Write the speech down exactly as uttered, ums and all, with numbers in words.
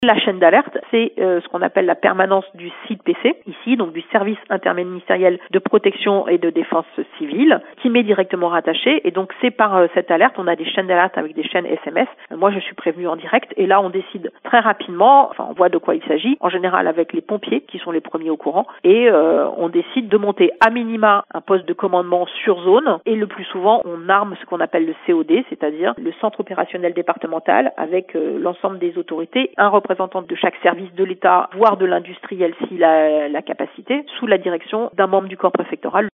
La chaîne d'alerte, c'est euh, ce qu'on appelle la permanence du S I D P C, ici, donc du service interministériel de protection et de défense civile, qui m'est directement rattaché. Et donc c'est par euh, cette alerte, on a des chaînes d'alerte avec des chaînes S M S. Moi, je suis prévenue en direct et là, on décide très rapidement, enfin, on voit de quoi il s'agit, en général avec les pompiers qui sont les premiers au courant, et euh, on décide de monter à minima un poste de commandement sur zone. Et le plus souvent, on arme ce qu'on appelle le C O D, c'est-à-dire le centre opérationnel départemental, avec euh, l'ensemble des autorités, un représentant de chaque service de l'État, voire de l'industriel s'il a la capacité, sous la direction d'un membre du corps préfectoral.